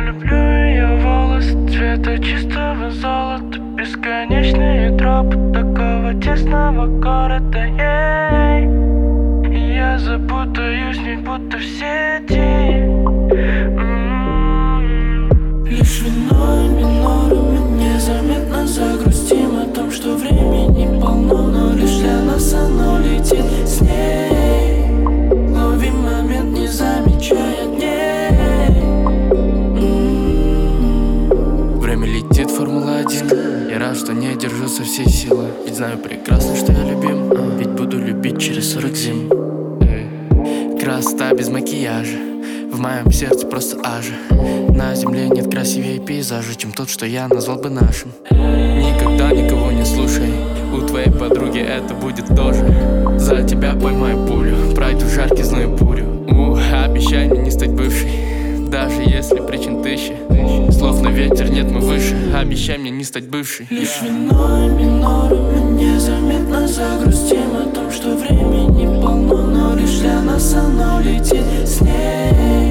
люблю ее волосы цвета чистого золота, бесконечные тропы такого тесного города. И я запутаюсь в них, будто в сети. Лишь вино и миноры мы незаметно загрустим о том, что времени полно, но лишь для нас оно летит с ней. Ловим момент, не замечая дней. Время летит, Формула-1. Я рад, что не держу со всей силы, ведь знаю прекрасно, что я любим, ведь буду любить через 40 зим. Красота без макияжа, в моем сердце просто ажа. На земле нет красивее пейзажа, чем тот, что я назвал бы нашим. Никогда никого не слушай, у твоей подруги это будет тоже. За тебя поймаю пулю, пройду жаркий зной бурю. Обещай мне не стать бывшей, даже если причин тысячи. Слов на ветер нет, мы выше, обещай мне не стать бывшей. Лишь вино и миноры мы незаметно загрустим о том, что времени полно, но лишь для нас оно летит с ней.